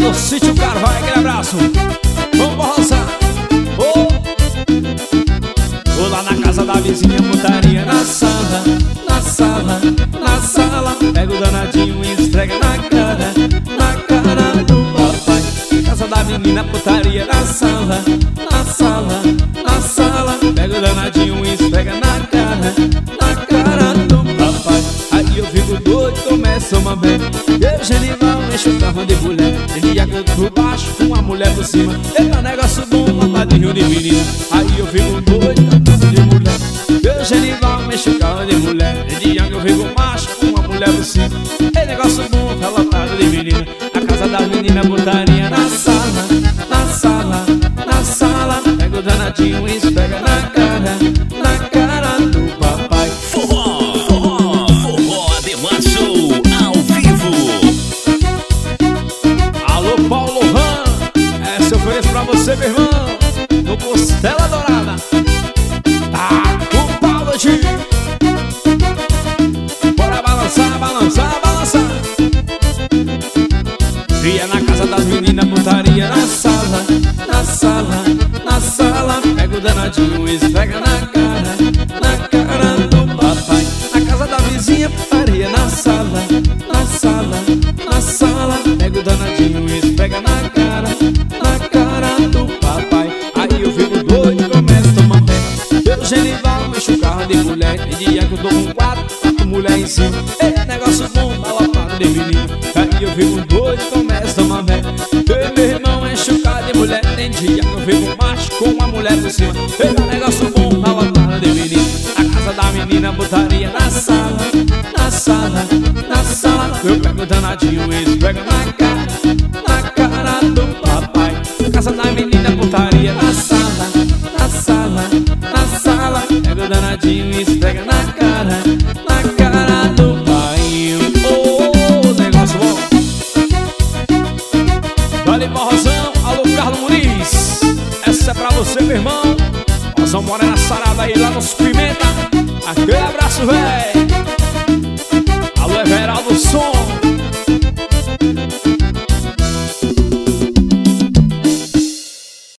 no Sítio Carvalho, aquele abraço. Vamos roçar. Vou lá na casa da vizinha, putaria na sala, na sala, na sala. Pega o danadinho e esfrega na cara do papai. Casa da menina, putaria na sala, na sala, na sala. Pega o danadinho e esfrega na cara do papai. Aí eu fico doido, começo uma vez. Eu, Genival, enche o carro de mulher. Ele ia por baixo, com uma mulher por cima. Eita, negócio bom, lavadinho de menina. Aí eu fico doido, carro de mulher. Eu, Genival, enche o carro de mulher. Ele ia eu fico macho, com uma mulher por cima. Ei, negócio bom, tá lotado de menina. A casa das meninas, botaria na sala, na sala, na sala. Pega o danadinho e esfrega na cara do papai. Forró Ademacho ao vivo. Alô, Paulo Han, essa eu ofereço pra você, meu irmão, no Costela Dourada. Tá com Paulo de. Bora balançar, balançar, balançar. Cria na casa das meninas, putaria na sala, na sala, na sala. Pega o danadinho e esfrega na cara do papai. Na casa da vizinha, putaria na sala, na sala, na sala. Pega o danadinho e esfrega na cara do papai. Aí eu fico doido e começo a tomar pé. Eu, Genival, enche o carro de mulher. Tem dia que eu tô com quatro mulher em cima. Ei, negócio bom, tá lotado de menino. Aí eu fico doido e começo a tomar pé. Eu, meu irmão, enche o carro de mulher. Tem dia que eu fico macho, com uma mulher por cima. Ei, negócio bom, tá lotado de menino. A casa da menina, botaria na sala, na sala, na sala. Eu pego o danadinho e esfrego na cara do papai. A casa da menina, botaria na sala, na sala, na sala. Pega o danadinho e esfrega na cara do pai. Oh, negócio bom. Vale Morrozão, alô Carlos Muniz. Essa é pra você, meu irmão. Morrozão Morena Sarada aí lá nos Pimenta. Aquele abraço, véi. Alô Everaldo Som.